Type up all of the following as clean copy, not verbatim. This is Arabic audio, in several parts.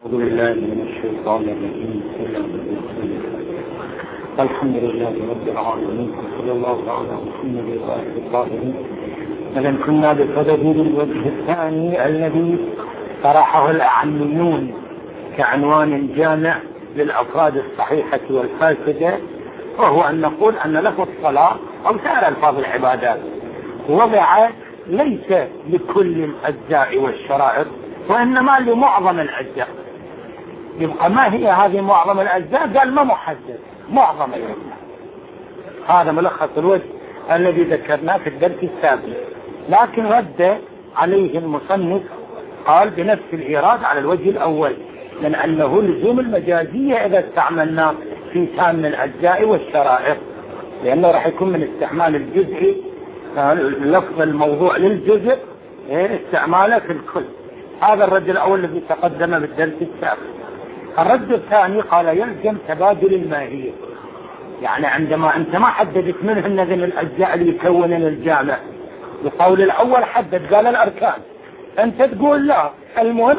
أعوذ بالله من الشيطان الرجيم. الحمد لله رب العالمين وصلى الله على محمد وآله الطاهرين. إذن كنا بصدد الوجه الثاني الذي طرحه الأعلميون كعنوان جامع للأفراد الصحيحة والفاسدة، وهو أن نقول أن لفظ الصلاة أو سائر ألفاظ العبادات وضع ليس لكل الأجزاء والشرائط، وإنما لمعظم الأجزاء. يبقى ما هي هذه معظم الأجزاء؟ قال ما محدد، معظم الأجزاء. هذا ملخص الوجه الذي ذكرناه في الدرس السابق، لكن رد عليه المصنف قال بنفس الإيراد على الوجه الأول، لأنه لزوم المجازية إذا استعملناه في تام الأجزاء والشرائط، لأنه راح يكون من استعمال الجزء لفظ الموضوع للجزء استعماله في الكل. هذا الرد الأول الذي تقدم بالدرس السابق. الرد الثاني قال يلزم تبادل الماهية، يعني عندما أنت ما حددت منه النظم الأجزاء اللي يكون الجامع. القول الأول حدد قال الأركان، أنت تقول لا، المهم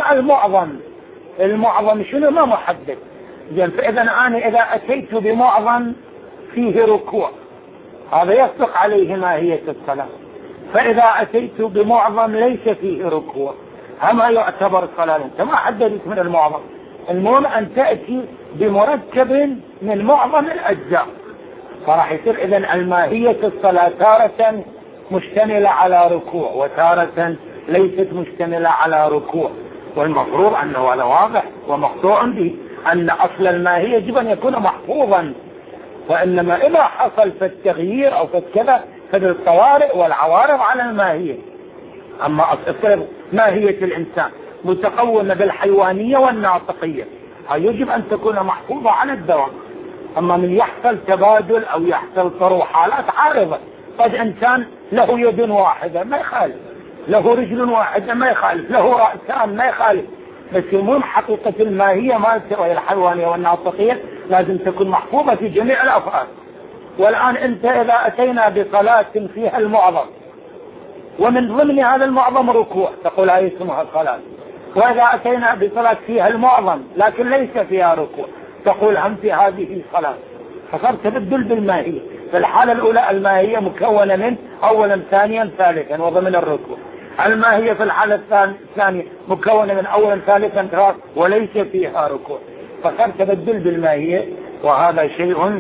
المعظم شنو؟ ما محدد. فإذا أنا إذا أتيت بمعظم فيه ركوع هذا يصدق عليه ماهية الصلاة، فإذا أتيت بمعظم ليس فيه ركوع أما يعتبر صلاة. أنت ما حددت من المعظم، المهم أن تأتي بمركب من معظم الأجزاء، فراح يصير إذن الماهية الصلاة تارة مشتملة على ركوع وتارة ليست مشتملة على ركوع، والمفروض أنه هذا واضح ومقطوع به أن أصل الماهية يجب أن يكون محفوظا، وإنما إذا حصل في التغيير أو في كذا فالطوارئ والعوارض على الماهية. أما أصل ماهية الإنسان متقومة بالحيوانية والناطقية، يجب أن تكون محفوظة على الدوام. أما من يحصل تبادل أو يحصل حالات عارضة، قد إنسان له يد واحدة ما يخالف، له رجل واحدة ما يخالف، له رأسان ما يخالف، بس المهم حقيقة الماهية ما ترى الحيوانية والناطقية لازم تكون محفوظة في جميع الأفعال. والآن أنت إذا أتينا بصلاة فيها المعظم ومن ضمن هذا المعظم ركوع تقول هاي اسمها صلاة، وإذا أتينا بصلاة فيها المعظم لكن ليس فيها ركوع تقول هم في هذه صلاة، فصار تبدل بالماهية. في الحالة الأولى الماهية مكونة من أولا ثانيا ثالثا وضمن الركوع، الماهية في الحالة الثانية مكونة من أولا ثالثا ثالثا وليس فيها ركوع، فصار تبدل بالماهية، وهذا شيء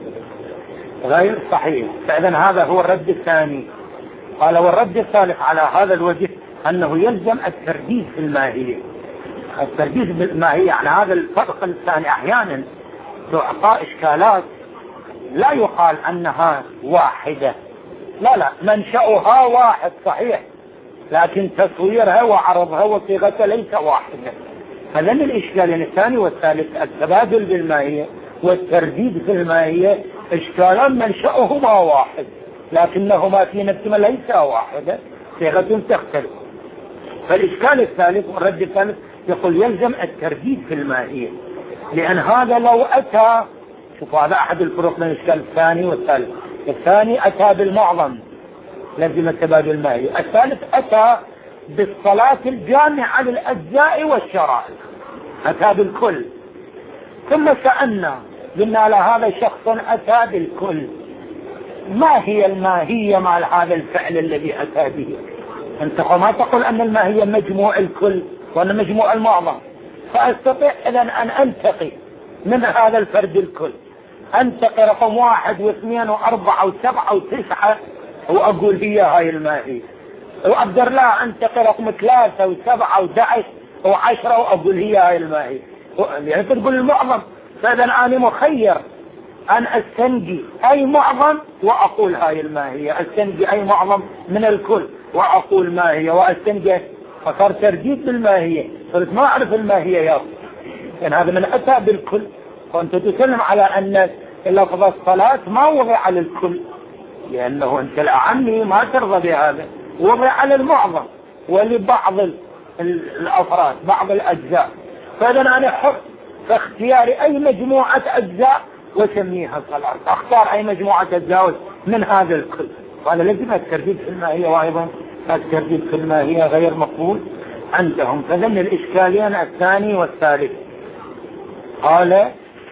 غير صحيح. فإذن هذا هو الرد الثاني. قال والرد الثالث على هذا الوجه أنه يلزم الترديد في الماهية. الترديد بالماهية على هذا الفرق الثاني أحيانا تعطى إشكالات، لا يقال أنها واحدة، لا منشأها واحد صحيح، لكن تصويرها وعرضها وصيغتها ليس واحدة. هذا من الإشكالين الثاني والثالث، التبادل بالماهية والترديد في الماهية إشكالان منشأهما واحد لكنهما في نفسهما ليس واحدة، صيغة تختلف. فالإشكال الثالث والرد الثالث يقول يلزم الترديد في الماهية، لأن هذا لو أتى، شوف هذا أحد الفروق بين الإشكال الثاني والثالث. الثاني أتى بالمعظم لازم التبادل الماهية، الثالث أتى بالصلاة الجامعة للأجزاء والشرائط، أتى بالكل. ثم سألنا قلنا لهذا شخص أتى بالكل، ما هي الماهية مع هذا الفعل الذي أتى به؟ أنت ما تقول أن الماهية مجموع الكل وأن مجموع المعظم، فأستطيع إذن أن أنتقي من هذا الفرد الكل، أنتقي رقم 1 و2 و4 و7 و9 وأقول هي هاي الماهية، وأقدر لا أنتقي رقم 3 و7 و11 و10 وأقول هي هاي الماهية، يعني تقول المعظم. فإذا أنا مخير أن أستنجي أي معظم وأقول هاي الماهية، أستنجي أي معظم من الكل وأقول ماهية، وأستنجي، فصار ترديد بالماهية، صرت ما أعرف الماهية يا رب. يعني هذا من أتى بالكل، وأنت تتكلم على أن لفظ الصلاة ما وضع للكل، لأنه أنت الأعمي ما ترضى بهذا، وضع على المعظم ولبعض الأفراد بعض الأجزاء. فإذا أنا حر في اختيار أي مجموعة أجزاء وسميها صلاة، أختار أي مجموعة أجزاء من هذا الكل. وهذا لازم الترديد في الماهية، وأيضا الترديد في الماهية غير مقبول عندهم. فذن الإشكالين الثاني والثالث. قال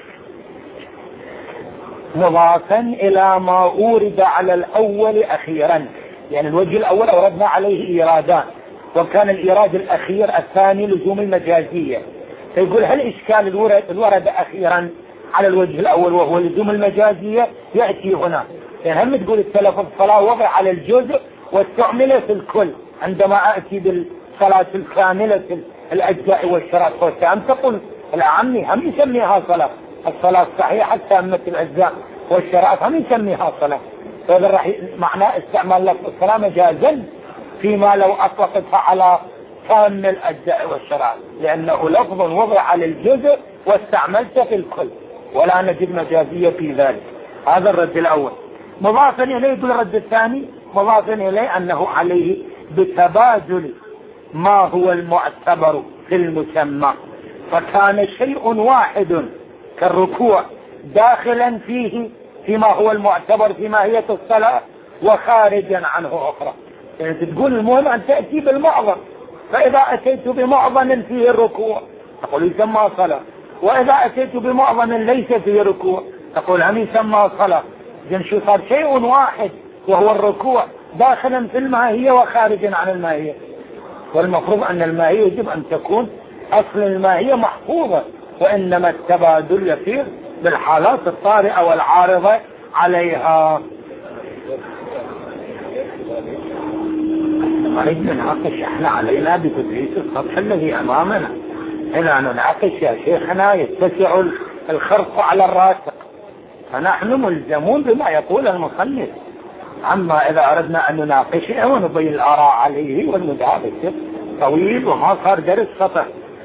مضافا إلى ما أورد على الأول أخيرا، يعني الوجه الأول أوردنا عليه إيرادان، وكان الإيراد الأخير الثاني لزوم المجازية. فيقول هل إشكال الورد أخيرا على الوجه الأول وهو لزوم المجازية يأتي هنا. يعني هم تقول التلفظ الصلاة وضع على الجزء واستعمل في الكل، عندما أتي بالصلاة الكاملة في الأجزاء والشرائط والتام تقول الأعمي هم يسميها صلاة، الصلاة الصحيحة تامة الأجزاء والشرائط هم يسميها صلاة. فهذا راح معناه استعمال لفظ الصلاة مجازا فيما لو أطلقتها على كامل الأجزاء والشرائط، لأنه لفظ وضع على الجزء واستعملت في الكل، ولا نجد مجازية في ذلك. هذا الرد الأول. مضافا إليه يقول الرد الثاني مضافا إليه أنه عليه بتبادل ما هو المعتبر في المسمى، فكان شيء واحد كالركوع داخلا فيه فيما هو المعتبر في ماهية الصلاة وخارجا عنه أخرى. يعني تقول المهم أن تأتي بالمعظم، فإذا أتيت بمعظم فيه الركوع تقول يسمى صلاة، وإذا أتيت بمعظم ليس فيه ركوع تقول هم يسمى صلاة. إذن شو صار؟ شيء واحد وهو الركوع داخلا في الماهية وخارجا عن الماهية، والمفروض أن الماهية يجب أن تكون أصل الماهية محفوظة، وإنما التبادل يصير بالحالات الطارئة والعارضة عليها. نريد نناقش احنا علينا بتدريس السطح الذي أمامنا. إذا نناقش يا شيخنا يتسع الخرق على الراسق، فنحن ملزمون بما يقول المصنف. أما إذا أردنا أن نناقشه ونبين الآراء عليه والمدابس طويل وما صار درس سطح.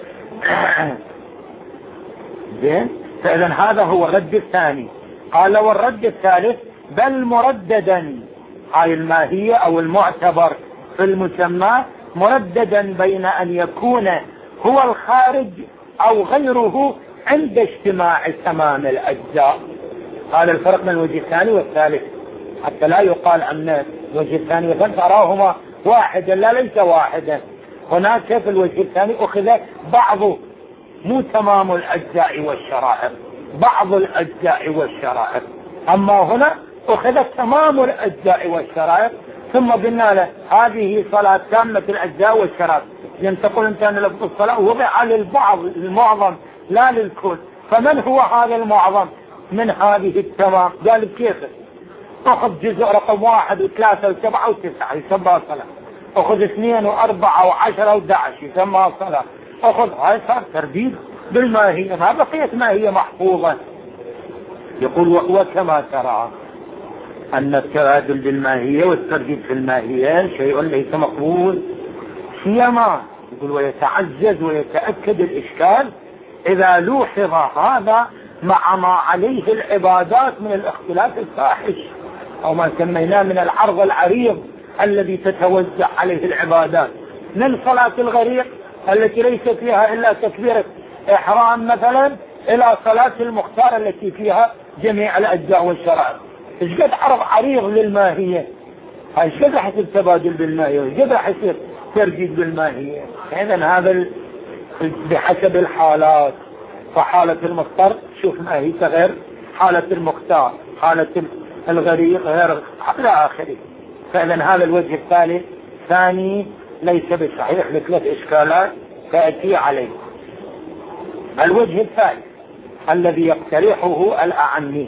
زين. فإذا هذا هو الرد الثاني. قال والرد الثالث بل مرددا، هاي الماهية أو المعتبر في المسمى مرددا بين أن يكون هو الخارج أو غيره عند اجتماع تمام الأجزاء. هذا الفرق بين الوجه الثاني والثالث، حتى لا يقال أن الوجه الثاني والثالث أراهما واحدا، لا ليس واحدا. هناك في الوجه الثاني أخذ بعض مو تمام الأجزاء والشرائط، بعض الأجزاء والشرائط، أما هنا أخذ تمام الأجزاء والشرائط ثم قلنا له هذه صلاة تامة الأجزاء والشرائط. لأن تقول أنت أن لفظ الصلاة وضع للبعض المعظم لا للكل، فمن هو هذا المعظم من هذه التمام؟ قال كيف؟ أخذ جزء رقم 1 و3 و7 و9 يسمى صلاة، أخذ 2 و4 و10 و11 يسمى صلاة، أخذ هاي صار ترديد بالماهية، ما بقيت ماهية محفوظة. يقول وهو كما ترى أن التبادل بالماهية والترديد في الماهية شيء ليس مقبول، سيما يقول ويتعزز ويتأكد الإشكال إذا لوحظ هذا مع ما عليه العبادات من الاختلاف الفاحش، أو ما سميناه من العرض العريض الذي تتوزع عليه العبادات، من صلاة الغريق التي ليس فيها إلا تكبيرة إحرام مثلا إلى صلاة المختار التي فيها جميع الأجزاء والشرائط. إيش قد عرض عريض للماهية، إيش قد راح يصير تبادل بالماهية، إيش قد راح يصير ترجيد بالماهية. إذن هذا بحسب الحالات، فحالة المختار شوف ماهيته غير حالة المختار، حالة الغريق غير إلى آخره. فإذن هذا الوجه الثالث ثاني ليس بصحيح لثلاث إشكالات تأتي عليه. الوجه الثالث الذي يقترحه الأعني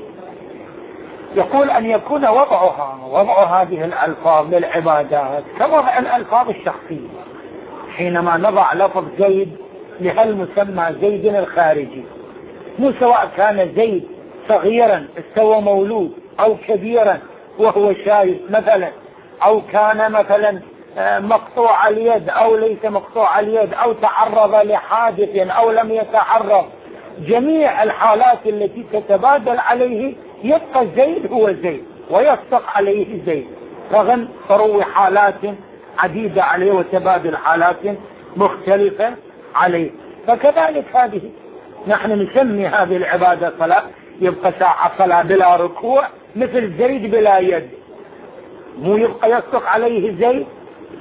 يقول أن يكون وضع هذه الألفاظ للعبادات كوضع الألفاظ الشخصية. حينما نضع لفظ زيد لهالمسمى زيد الخارجي، مو سواء كان زيد صغيرا استوى مولود أو كبيرا وهو شايب مثلا، أو كان مثلا مقطوع اليد أو ليس مقطوع اليد، أو تعرض لحادث أو لم يتعرض، جميع الحالات التي تتبادل عليه يبقى زيد هو زيد ويصدق عليه زيد، رغم تروي حالات عديدة عليه وتبادل حالات مختلفة عليه. فكذلك هذه نحن نسمي هذه العبادة صلاة، يبقى ساعة صلاة بلا ركوع مثل زيد بلا يد، مو يبقى يصدق عليه زيد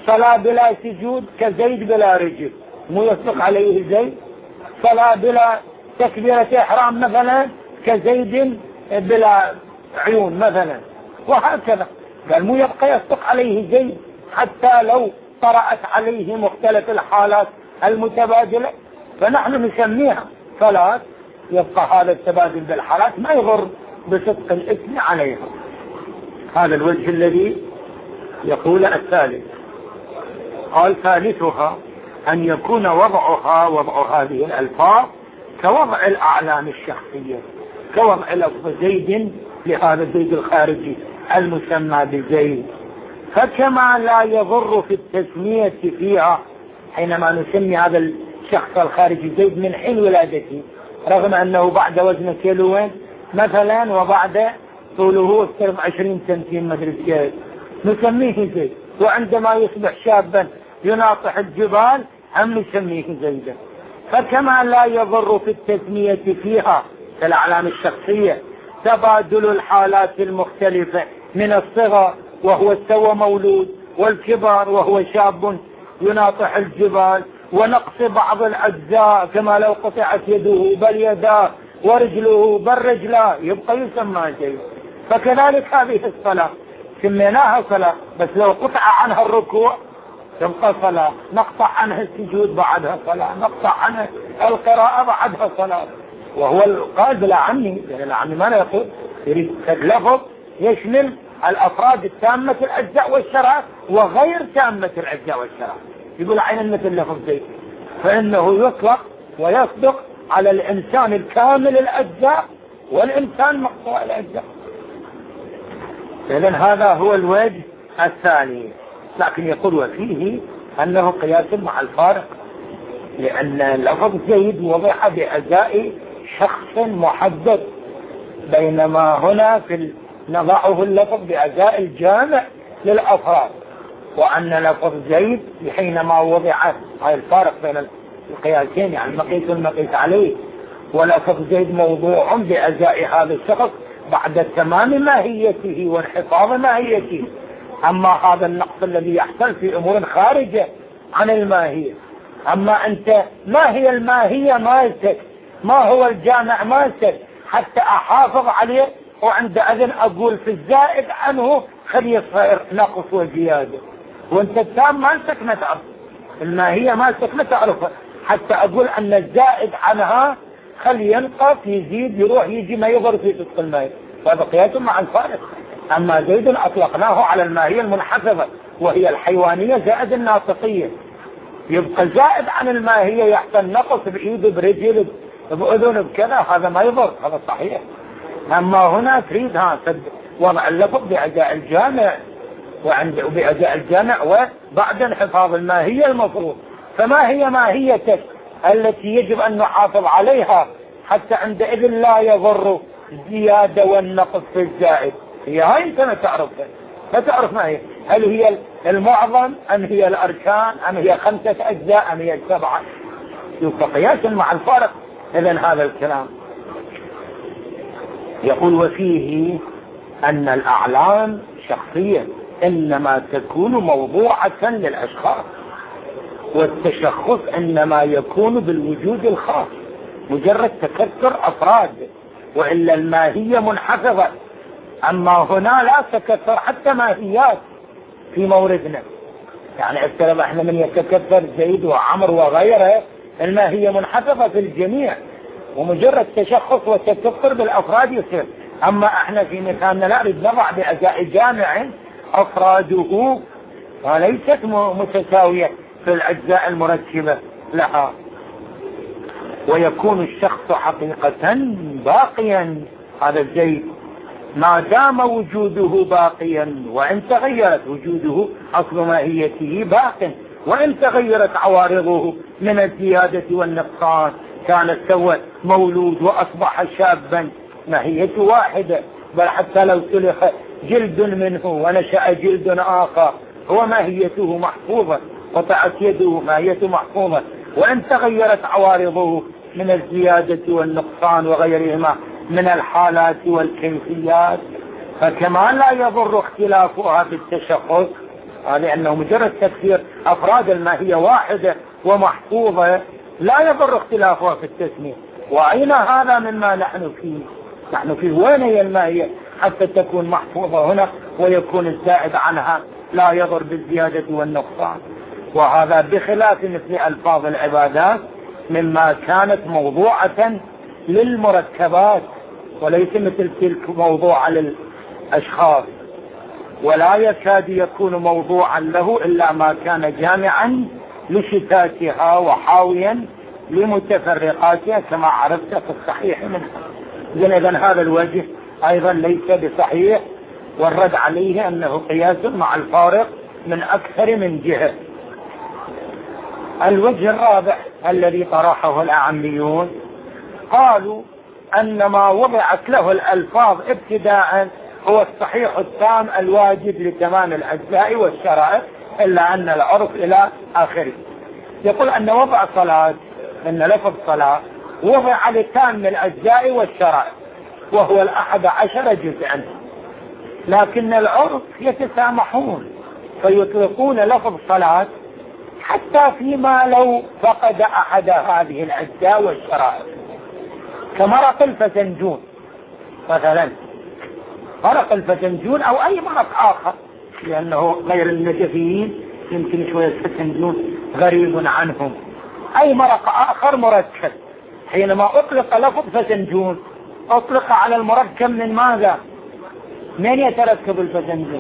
صلاة بلا سجود كزيد بلا رجل، مو يصدق عليه زيد. صلاة بلا تكبيرة إحرام مثلا كزيد بلا عيون مثلا، وهكذا. قال مو يبقى يصدق عليه زيد حتى لو طرأت عليه مختلف الحالات المتبادلة، فنحن نسميها صلاة. يبقى هذا التبادل بالحالات ما يضر بصدق الاسم عليها. هذا الوجه الذي يقول الثالث. قال ثالثها أن يكون وضع هذه الألفاظ كوضع الأعلام الشخصية، كوضع لفظ زيد لهذا زيد الخارجي المسمى بزيد. فكما لا يضر في التسمية فيها حينما نسمي هذا الشخص الخارجي زيد من حين ولادته، رغم أنه بعد وزن كيلوين مثلا وبعد طوله 20 سنتين مدري، نسميه زيد. وعندما يصبح شابا يناطح الجبال هم نسميه زيدا. فكما لا يضر في التسمية فيها كالأعلام الشخصية تبادل الحالات المختلفة من الصغر وهو تو مولود، والكبر وهو شاب يناطح الجبال، ونقص بعض الأجزاء كما لو قطعت يده بل يداه ورجله بل رجلاه يبقى يسمى زيد. فكذلك هذه الصلاة سميناها صلاة، بس لو قطع عنها الركوع تبقى صلاة، نقطع عنها السجود بعدها صلاة، نقطع عنها القراءة بعدها صلاة. وهو القائد العامي، يعني العامي ما لا يقول يريد اللفظ يشمل الأفراد التامة الأجزاء والشرائع وغير تامة الأجزاء والشرائع. يقول عين مثل لفظ زيد، فإنه يطلق ويصدق على الإنسان الكامل الأجزاء والإنسان مقطوع الأجزاء. إذن هذا هو الوجه الثاني. لكن يقول وفيه أنه قياس مع الفارق، لأن لفظ زيد وضع بأجزاء شخص محدد، بينما هنا نضعه اللفظ بأجزاء الجامع للأفراد. وأن لفظ زيد حينما وضع، هاي الفارق بين القياسين، يعني المقيس والمقيس عليه. ولفظ زيد موضوع بأجزاء هذا الشخص بعد تمام ماهيته وانحفاظ ماهيته. أما هذا النقص الذي يحصل في أمور خارجة عن الماهية. أما أنت ما هي الماهية مالتك، ما هو الجامع مالتك حتى أحافظ عليه، وعندئذ أقول في الزائد عنه خلي يصير نقص وزيادة. وانت التام مالتك ما تعرف، الماهية مالتك ما تعرفها حتى أقول أن الزائد عنها خلي ينقص يزيد يروح يجي ما يضر في صدق الماهية. وهذا قياس مع الفارق. أما زيد أطلقناه على الماهية المنحفظة وهي الحيوانية زائد الناطقية، يبقى زائد عن الماهية يحصل نقص بإيد برجل بأذن بكذا، هذا ما يضر، هذا صحيح. أما هنا تريد وضع اللفظ بأجزاء الجامع وبأجزاء الجامع وبعد انحفاظ الماهية المفروض. فما هي ماهيتك التي يجب أن نحافظ عليها حتى عندئذ لا يضر الزيادة والنقص في الزائد؟ هي هاي انت ما تعرفها، ما تعرف ما هي. هل هي المعظم أم هي الأركان أم هي 5 أجزاء أم هي 7؟ يبقى قياسا مع الفارق. إذن هذا الكلام يقول وفيه أن الأعلام شخصية إنما تكون موضوعة للأشخاص، والتشخص إنما يكون بالوجود الخاص مجرد تكثر أفراد، وإلا الماهية منحفظة. أما هنا لا تكثر حتى ماهيات في موردنا، يعني افترض احنا من يتكثر زيد وعمر وغيره الماهية منحفظة في الجميع، ومجرد تشخص وتكثر بالأفراد يصير. أما احنا في مثالنا لا نريد نضع بأجزاء جامع أفراده وليست متساوية في الأجزاء المركبة لها. ويكون الشخص حقيقة باقيا، هذا الزيد ما دام وجوده باقيا، وإن تغيرت وجوده أصل ماهيته باق، وإن تغيرت عوارضه من الزيادة والنقصان كانت سوى مولود وأصبح شابا ماهيته واحدة. بل حتى لو سلخ جلد منه ونشأ جلد آخر هو ماهيته محفوظة، قطعت يده ماهيته محفوظة، وإن تغيرت عوارضه من الزيادة والنقصان وغيرهما من الحالات والكيفيات. فكما لا يضر اختلافها بالتشخص لأنه مجرد تكسير أفراد الماهية واحدة ومحفوظة لا يضر اختلافها في التسمية. وأين هذا مما نحن فيه؟ نحن فيه وين هي الماهية حتى تكون محفوظة هنا ويكون الزائد عنها لا يضر بالزيادة والنقصان. وهذا بخلاف مثل ألفاظ العبادات مما كانت موضوعة للمركبات وليس مثل تلك موضوعة للأشخاص، ولا يكاد يكون موضوعا له إلا ما كان جامعا لشتاتها وحاويا لمتفرقاتها كما عرفت في الصحيح منها. إذن هذا الوجه أيضا ليس بصحيح، والرد عليه أنه قياس مع الفارق من أكثر من جهة. الوجه الرابع الذي طرحه الأعميون قالوا أن ما وضعت له الألفاظ ابتداء هو الصحيح التام الواجب لتمام الأجزاء والشرائط إلا أن العرف إلى آخره. يقول أن وضع صلاة، أن لفظ صلاة وضع لتام الأجزاء والشرائط وهو 11 جزءا، لكن العرف يتسامحون فيطلقون لفظ صلاة حتى فيما لو فقد أحد هذه الأجزاء والشرائط، كمرق الفسنجون مثلا، مرق الفسنجون أو أي مرق آخر، لأنه غير النجفيين يمكن شوية الفسنجون غريب عنهم. أي مرق آخر مركب، حينما أطلق لفظ فسنجون أطلق على المركب من ماذا؟ من يتركب الفسنجون؟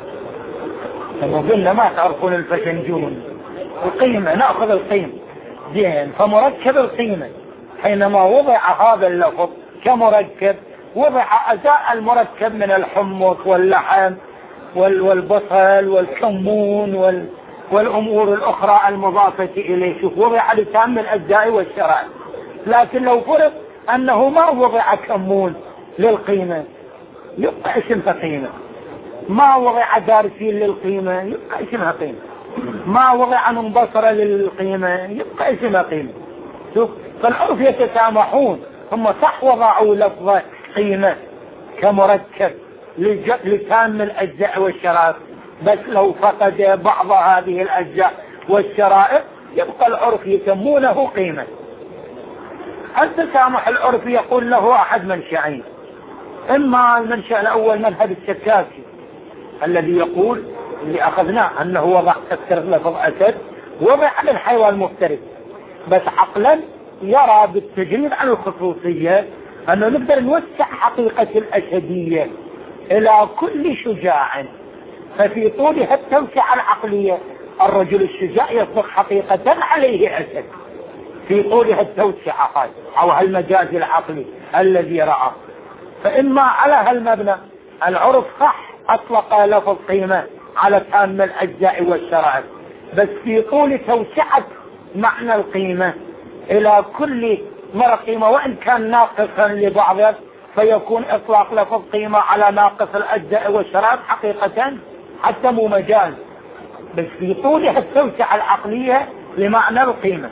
قلنا ما تعرفون الفسنجون، القيمة، نأخذ القيمة زين، فمركب القيمة حينما وضع هذا اللفظ كمركب وضع أجزاء المركب من الحمص واللحم والبصل والكمون والأمور الأخرى المضافة إليه. شوف وضع لتام الأجزاء والشرائط، لكن لو فرض أنه ما وضع كمون للقيمة يبقى اسمها قيمة، ما وضع دارسين للقيمة يبقى اسمها قيمة، ما وضع منبصرة للقيمة يبقى اسمها قيمة. شوف فالعرف يتسامحون، هم صح وضعوا لفظ قيمة كمركب لتام الأجزاء والشرائط، بس لو فقد بعض هذه الأجزاء والشرائط يبقى العرف يسمونه قيمة. التسامح العرفي يقول له أحد منشأين، إما المنشأ الأول مذهب السكاكي الذي يقول اللي أخذناه أنه وضع تكسر لفظ أسد وضع على الحيوان المفترس، بس عقلا يرى بالتجريد عن الخصوصية أنه نقدر نوسع حقيقة الأسدية إلى كل شجاع، ففي طولها التوسعة العقلية الرجل الشجاع يصبح حقيقة عليه أسد في طولها التوسعة هذه أو هالمجاز العقلي الذي رأى. فإما على هالمبنى العرف صح أطلق لفظ قيمة على تام الأجزاء والشرائط، بس في طول توسعة معنى القيمة إلى كل مرة قيمة وإن كان ناقصا لبعضه، فيكون إطلاق لفظ قيمة على ناقص الأجزاء والشرائط حقيقة حتى مو مجاز، بس في طولها التوسعة العقلية لمعنى القيمة.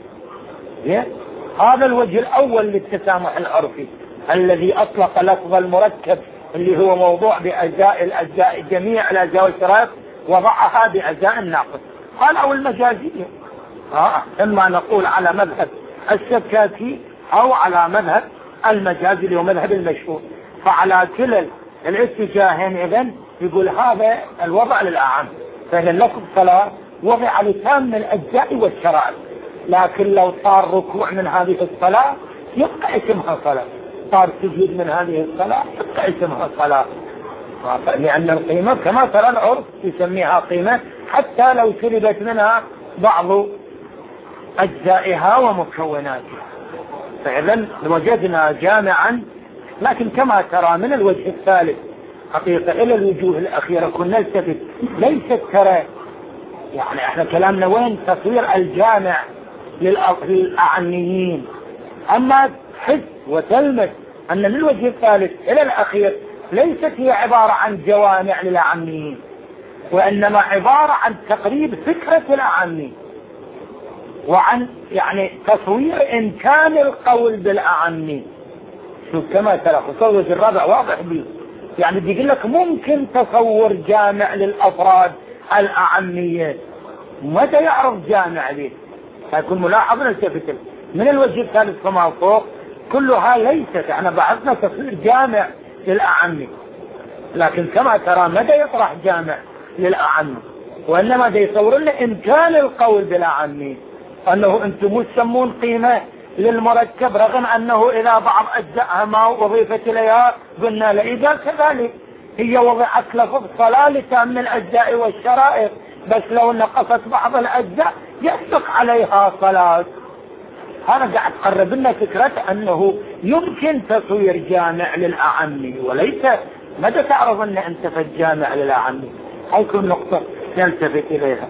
هذا الوجه الأول للتسامح العرفي الذي أطلق لفظ المركب اللي هو موضوع بأجزاء جميع الأجزاء والشرائط وضعها بأجزاء الناقص. قال أو المجازية، إما نقول على مذهب السكاكي أو على مذهب المجازي اللي هو مذهب المشهور. فعلى كلا الاتجاهين إذن يقول هذا الوضع للأعم، فإن اللفظ صلاة وضع لتام الأجزاء والشرائط، لكن لو صار ركوع من هذه الصلاة يبقى اسمها صلاة، صار سجود من هذه الصلاة يبقى اسمها صلاة، لأن القيمة كما ترى العرف يسميها قيمة حتى لو سلبت منها بعض أجزائها ومكوناتها. فإذن وجدنا جامعا، لكن كما ترى من الوجه الثالث حقيقة إلى الوجوه الأخيرة كنا نلتفت، ليست ترى يعني احنا كلامنا وين تصوير الجامع للأعنيين، أما تحس وتلمس أن من الوجه الثالث إلى الأخير ليست هي عبارة عن جوامع للأعنيين، وإنما عبارة عن تقريب فكرة الأعني وعن يعني تصوير إمكان القول بالأعني. شوف كما ترى خصوص الرابع واضح بيه، يعني بيقول لك ممكن تصور جامع للأفراد الأعمية. متى يعرف جامع به؟ فيكون ملاحظ نلتفت من الوجه الثالث كما فوق كلها ليست، احنا بحثنا تصوير جامع للأعمي، لكن كما ترى متى يطرح جامع للأعمي؟ وإنما دا يصور لنا إمكان القول بالأعمي، أنه أنتم تسمون قيمة للمركب رغم أنه إلى بعض أجزائها ما أضيفت إليها قلنا لإذا كذلك هي وضعت لفظ صلاة لتام الأجزاء والشرائط، بس لو نقصت بعض الأجزاء يصدق عليها صلاة. هذا قاعد تقرب لنا فكرة أنه يمكن تصوير جامع للأعمي، وليس متى تعرف أن أنت في الجامع للأعمي. هيكون نقطة نلتفت إليها.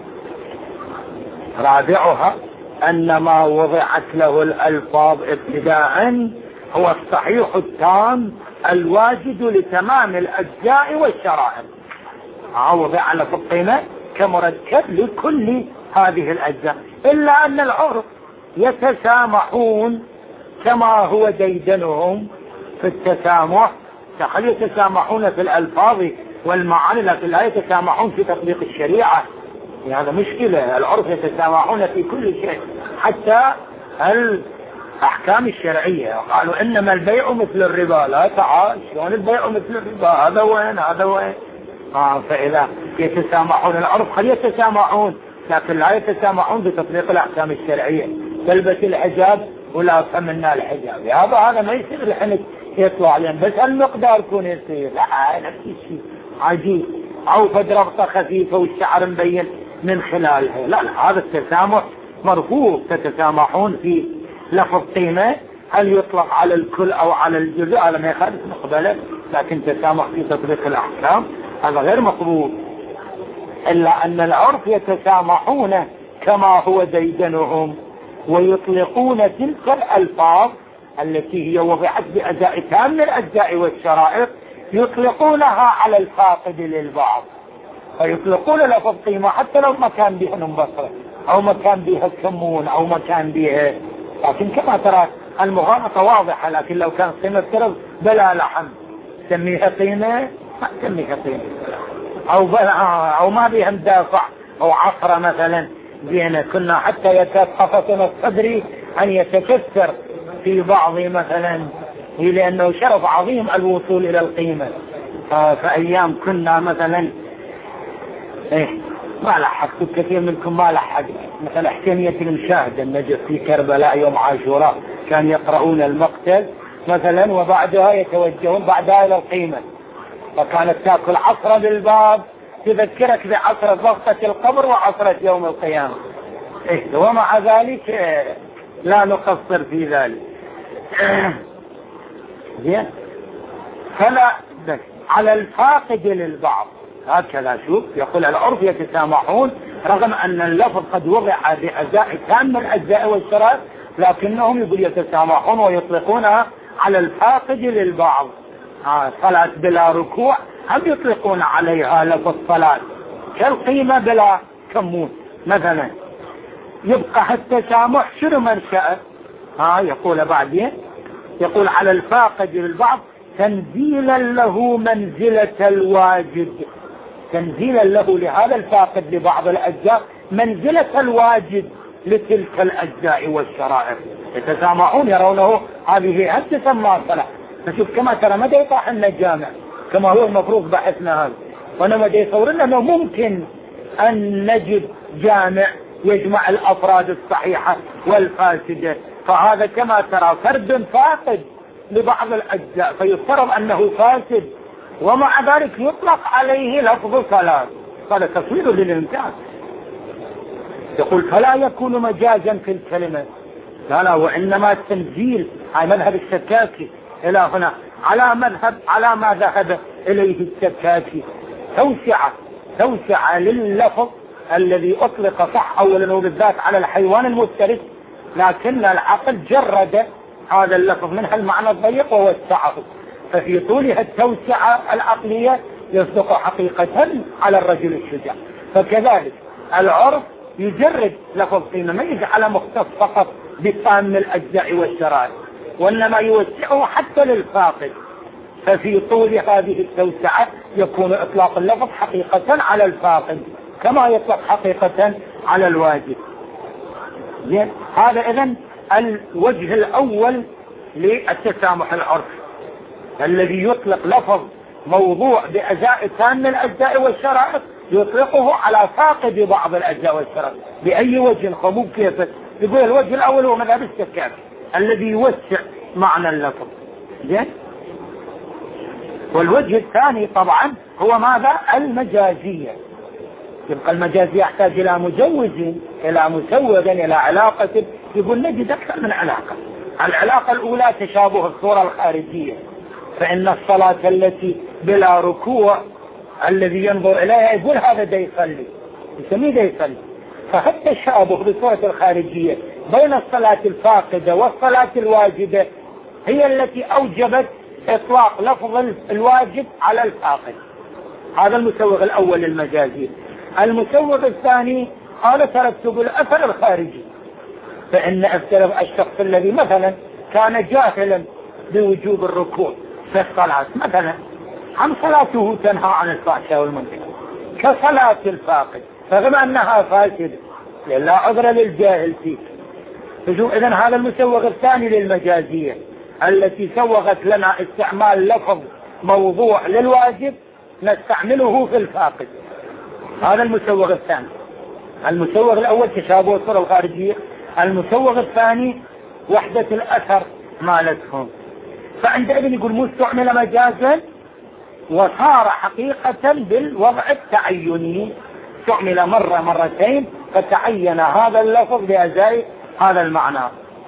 رابعها أن ما وضعت له الألفاظ ابتداء هو الصحيح التام الواجد لتمام الأجزاء والشرائط. وضع له في القيمة كمركب لكل هذه الأجزاء، إلا أن العرف يتسامحون كما هو ديدنهم في التسامح. هل يتسامحون في الألفاظ والمعاني لكن لا يتسامحون في تطبيق الشريعة؟ هذا مشكلة. العرف يتسامحون في كل شيء حتى الأحكام الشرعية. قالوا إنما البيع مثل الربا، لا تعال شلون البيع مثل الربا؟ هذا وين هذا وين؟ فإذا يتسامحون العرف قد يتسامحون لكن لا يتسامحون بتطبيق الأحكام الشرعية. تلبس الحجاب ولا فهمنا الحجاب، هذا ما يصير الحنك يطلع عليهم، بس المقدار يكون يصير لا نفس الشيء عجيب. أو فد ربطة خفيفة والشعر مبين من خلالها، لا هذا التسامح مرفوض. تتسامحون في لفظ قيمة، هل يطلق على الكل أو على الجزء؟ هذا ما يخالف مقبله، لكن تسامح في تطبيق الأحكام هذا غير مقبول. إلا أن العرف يتسامحون كما هو ديدنهم ويطلقون تلك الألفاظ التي هي وضعت بأداء تام من الأجزاء والشرائط، يطلقونها على الفاقد للبعض، فيطلقون لفظ قيمة حتى لو ما كان بها بصرة أو ما كان بها كمون أو ما كان بها، لكن كما ترى المغالطة واضحة. لكن لو كان قيمة افترض بلا لحم تسميها قيمة، ما تسميها قيمة، أو ما بها مدافع أو عصرة مثلا زينة. كنا حتى يكاد خفتنا الصدري أن يتكسر في بعض مثلا، هي لأنه شرف عظيم الوصول إلى القيمة. فأيام كنا مثلا ما لحقت كثير منكم ما لحق مثلا حسينية المشاهدة النجف في كربلاء يوم عاشوراء كان يقرؤون المقتل مثلا وبعدها يتوجهون بعدها إلى القيمة، فكانت تأكل عصرة بالباب تذكرك بعصرة ضغطة القبر وعصرة يوم القيامة. ومع ذلك لا نقصر في ذلك. فلا على الفاقد للبعض هكذا. شوف يقول العرف يتسامحون رغم أن اللفظ قد وضع بأجزاء تام من الأجزاء والشرائط، لكنهم يقول يتسامحون ويطلقونها على الفاقد للبعض. صلاة بلا ركوع هم يطلقون عليها لفظ صلاة، كالقيمة بلا كمون مثلا. يبقى التسامح شنو منشأه؟ يقول بعدين يقول على الفاقد للبعض تنزيلا له منزلة الواجد، تنزيلا له لهذا الفاقد لبعض الأجزاء منزلة الواجد لتلك الأجزاء والشرائط. يتسامحون يرونه هذه هل تسمى صلاة. فشوف كما ترى مدى يطاح لنا الجامع كما هو المفروض بحثنا هذا، وأنا مدى يصور لنا أنه ممكن أن نجد جامع يجمع الأفراد الصحيحة والفاسدة. فهذا كما ترى فرد فاقد لبعض الأجزاء فيفترض أنه فاسد، ومع ذلك يطلق عليه لفظ صلاة. هذا تصوير للإمكان. يقول فلا يكون مجازا في الكلمة، لا وإنما التنزيل. هاي مذهب السكاكي إلى هنا على ما ذهب إليه السكاكي، توسعة لللفظ الذي أطلق صح أولا وبالذات على الحيوان المفترس، لكن العقل جرد هذا اللفظ من المعنى الضيق ووسعه، ففي طولها التوسعة العقلية يصدق حقيقة على الرجل الشجاع. فكذلك العرف يجرد لفظ قيمة، ما يجعل مختص فقط بتام الأجزاء والشرائط، وإنما يوسعه حتى للفاقد. ففي طول هذه التوسعة يكون إطلاق اللفظ حقيقة على الفاقد، كما يطلق حقيقة على الواجب. هذا إذن الوجه الأول للتسامح العرفي الذي يطلق لفظ موضوع بأجزاء تام الأجزاء والشرائط يطلقه على فاقد بعض الأجزاء والشرائط بأي وجه خموم كيف. يقول الوجه الأول هو مذهب السكاكي الذي يوسع معنى اللفظ. والوجه الثاني طبعا هو ماذا؟ المجازية. يبقى المجازية يحتاج إلى مجوز، إلى مسوغ، إلى علاقة. يقول نجد أكثر من علاقة. العلاقة الأولى تشابه الصورة الخارجية، فإن الصلاة التي بلا ركوع الذي ينظر إليها يقول هذا دا يصلي، يسميه دا يصلي. فحتى التشابه بالصورة الخارجية بين الصلاة الفاقدة والصلاة الواجبة هي التي أوجبت إطلاق لفظ الواجب على الفاقد. هذا المسوغ الأول للمجازي. المسوغ الثاني قال ترتب الأثر الخارجي، فإن الشخص الذي مثلا كان جاهلا بوجوب الركوع في الصلاة مثلا عن صلاته تنهى عن الفحشاء والمنكر كصلاة الفاقد، رغم أنها فاسدة لا عذر للجاهل فيه. إذن هذا المسوغ الثاني للمجازية التي سوغت لنا استعمال لفظ موضوع للواجب نستعمله في الفاقد. هذا المسوغ الثاني. المسوغ الأول تشابه الصورة الخارجية، المسوغ الثاني وحدة الأثر مالتهم. فعندئذ يقول مستعمل مجازا وصار حقيقة بالوضع التعيني، استعمل مرة مرتين فتعين هذا اللفظ بأزاي هذا المعنى.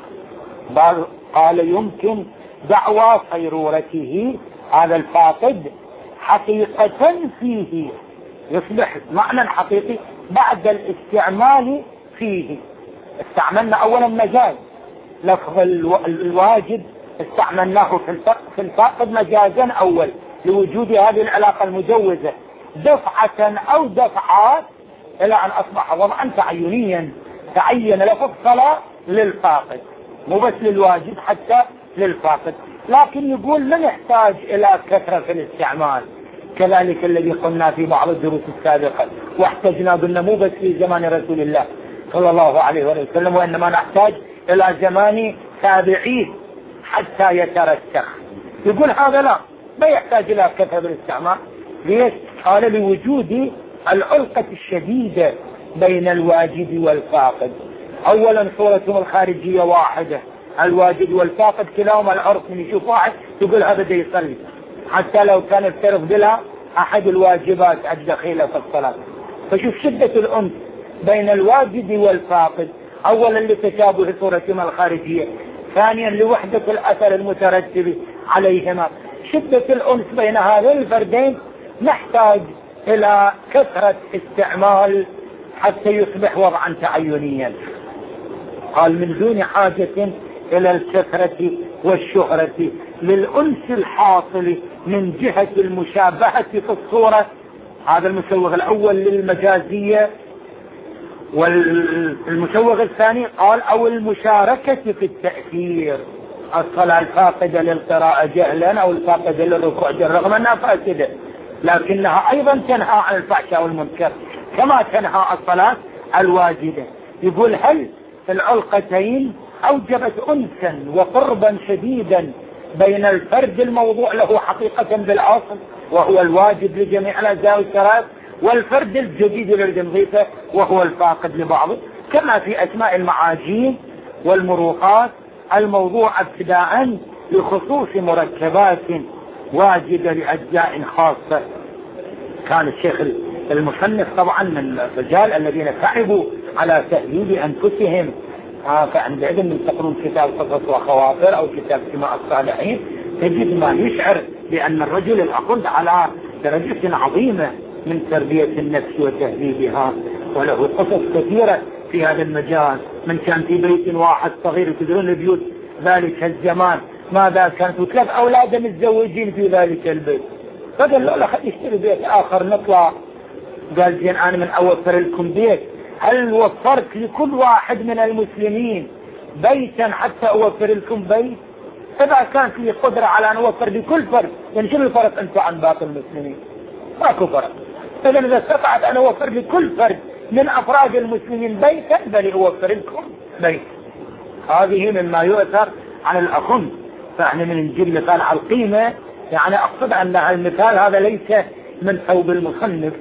قال يمكن دعوى صيرورته هذا الفاقد حقيقة فيه، يصبح معنى حقيقي بعد الاستعمال فيه. استعملنا أولا مجاز، لفظ الواجب استعملناه في الفاقد مجازا أول لوجود هذه العلاقة المجوزة دفعة أو دفعات إلى أن أصبح وضعا تعينيا، تعين لفظ صلاة للفاقد مو بس للواجب حتى للفاقد. لكن يقول من يحتاج إلى كثرة في الاستعمال، كذلك الذي قلنا في بعض الدروس السابقة واحتجنا قلنا مو بس في زمان رسول الله صلى الله عليه وسلم، وإنما نحتاج إلى زمان تابعيه حتى يترسخ. يقول هذا لا، ما يحتاج إلى كثرة بالاستعمال. ليش؟ قال لوجود العلقة الشديدة بين الواجب والفاقد. أولا صورتهم الخارجية واحدة، الواجب والفاقد كلاهما العرف من يشوف واحد يقول هذا دا يصلي، حتى لو كان يفترض بلا أحد الواجبات الدخيلة في الصلاة. فشوف شدة الأنس بين الواجب والفاقد، أولا لتشابه صورتهما الخارجية، ثانيا لوحدة الأثر المترتب عليهما. شدة الأنس بين هذين الفردين نحتاج إلى كثرة استعمال حتى يصبح وضعا تعينيا. قال من دون حاجة إلى الكثرة والشهرة للأنس الحاصل من جهة المشابهة في الصورة. هذا المسوغ الأول للمجازية. والمسوغ الثاني قال أو المشاركة في التأثير، الصلاة الفاقدة للقراءة جهلا أو الفاقدة للركوع جهلا رغم أنها فاسدة لكنها أيضا تنهى عن الفحشاء والمنكر كما تنهى الصلاة الواجبة. يقول هل العلقتين أوجبت أنسا وقربا شديدا بين الفرد الموضوع له حقيقة بالأصل وهو الواجب لجميع الأجزاء والشرائط، والفرد الجديد للجنظيفة وهو الفاقد لبعضه، كما في أسماء المعاجين والمروقات الموضوع ابتداء لخصوص مركبات واجدة لأجزاء خاصة. كان الشيخ المصنف طبعا من الرجال الذين تعبوا على تهذيب أنفسهم، فعندئذ من تقرون كتاب قصص وخواطر أو كتاب سماء الصالحين تجد ما يشعر بأن الرجل الأقل على درجة عظيمة من تربية النفس وتهذيبها، وله قصص كثيرة في هذا المجال. من كان في بيت واحد صغير، تدرون البيوت ذلك الزمان ماذا كانت، وثلاث أولاد متزوجين في ذلك البيت، فقال له خلي يشتري بيت آخر نطلع. قال زين أنا من أوفر لكم بيت، هل وفرت لكل واحد من المسلمين بيتا حتى أوفر لكم بيت؟ إذا كان في قدرة على أن أوفر لكل فرد، يعني شنو الفرق أنتم عن باقي المسلمين؟ ماكو فرق. إذا استطعت أن أوفر لكل فرد من أفراد المسلمين بيتا بل أوفر لكم بيت. هذه مما يؤثر على الأخم. فإحنا من نجيب مثال على القيمة، يعني أقصد أن المثال هذا ليس من ثوب المصنف.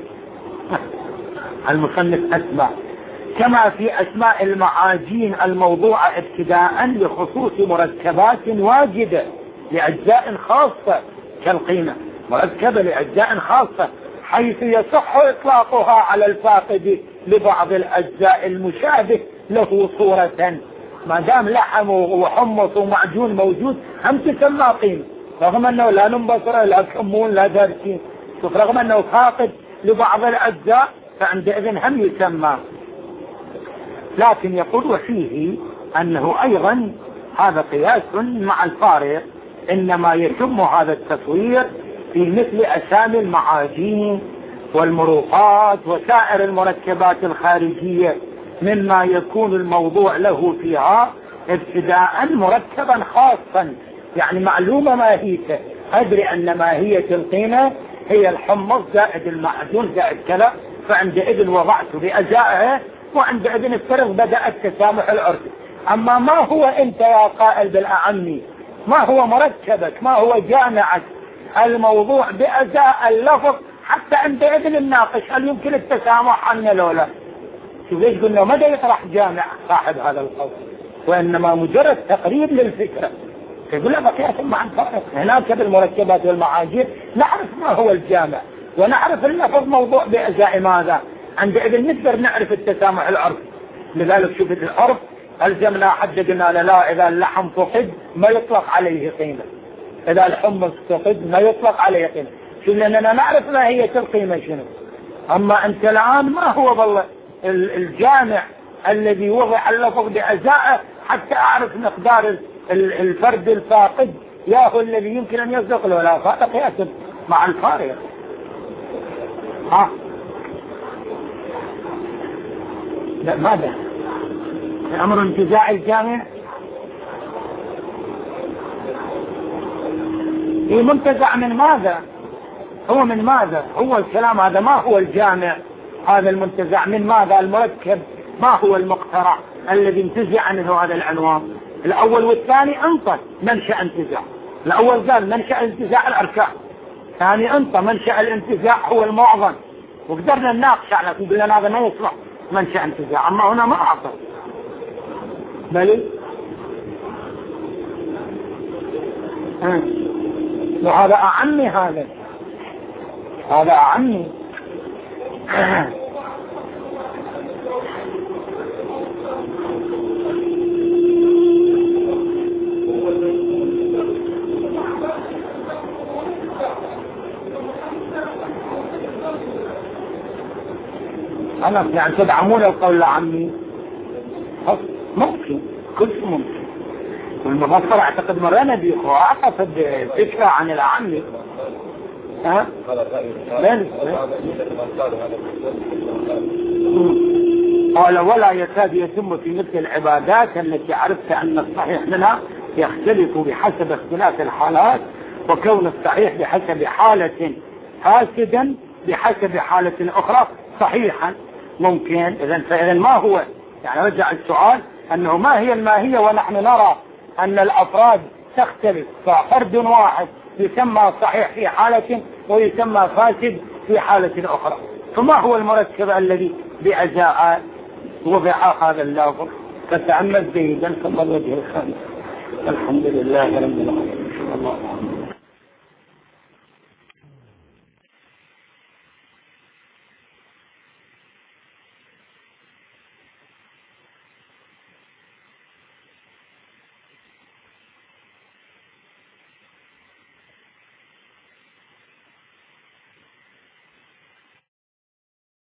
المصنف أسماء، كما في أسماء المعاجين الموضوعة ابتداء لخصوص مركبات واجدة لأجزاء خاصة كالقيمة، مركبة لأجزاء خاصة حيث يصح إطلاقها على الفاقد لبعض الأجزاء المشابه له صورة. ما دام لحم وحمص ومعجون موجود هم تسمى قيمة، رغم أنه لا ننبصر لا كمون لا دارسين، رغم أنه فاقد لبعض الأجزاء فعندئذ هم يسمى. لكن يقول وفيه أنه أيضا هذا قياس مع الفارق، إنما يتم هذا التصوير في مثل أسامي المعاجين والمروقات وسائر المركبات الخارجية مما يكون الموضوع له فيها ابتداء مركبا خاصا، يعني معلومة ماهيته. أدري أن ماهية القيمة هي الحمص زائد المعجون زائد كذا، فعندئذ وضعت بأجزائها، وعندئذ الفرق بدأ التسامح العرفي. أما ما هو أنت يا قائل بالأعمي، ما هو مركبك، ما هو جامعك الموضوع بأجزاء اللفظ، حتى عندئذ الناقش هل يمكن التسامح عنه لو لا. شوف ليش قلنا ماذا يطرح جامع صاحب هذا القول، وإنما مجرد تقريب للفكرة. يقول لك قياس مع الفارق. هناك بالمركبات والمعاجير نعرف ما هو الجامع ونعرف اللفظ موضوع بأجزاء ماذا، عندئذ نقدر نعرف التسامح العرفي. لذلك شوف العرف ألزمنا حددنا لا، إذا اللحم فقد ما يطلق عليه قيمة، إذا الحمص فقد ما يطلق عليه قيمة. شو لأننا نعرف ماهية القيمة شنو. أما أنت الآن ما هو والله الجامع الذي وضع اللفظ بأجزائه حتى أعرف مقدار الفرد الفاقد ياهو الذي يمكن أن يصدق له لا. فهذا قياس مع الفارق. لا ماذا أمر انتزاع الجامع منتزع من ماذا؟ هو من ماذا؟ هو الكلام هذا ما هو الجامع، هذا المنتزع من ماذا؟ المركب ما هو المقترع الذي انتزع عنه هذا العنوان؟ الأول والثاني أنطى منشأ انتزاع. الأول قال منشأ انتزاع الأركان، ثاني أنطى منشأ الانتزاع هو المعظم، وقدرنا نناقش على قلنا هذا ما يصلح منشأ انتزاع. أما هنا ما أعطى بل وهذا أعمي، هذا أعمي. أنا يعني تدعمون القول العامي؟ ممكن، كل ممكن. والمفسر اعتقد مرنا بيخو اعتقد فكرة عن العامي. قال ولا يكاد يتم في مثل العبادات التي عرفت أن الصحيح منها يختلف بحسب اختلاف الحالات، وكون الصحيح بحسب حالة فاسدا بحسب حالة أخرى صحيحا ممكن. فإذا ما هو يعني رجع السؤال أنه ما هي الماهية، ونحن نرى أن الأفراد تختلف، ففرد واحد يسمى صحيح في حالة ويسمى فاسد في حالة أخرى. فما هو المركب الذي بأجزاء وضع هذا اللفظ؟ فتأمل جيدا. فضل وجه الخامس. الحمد لله رب العالمين.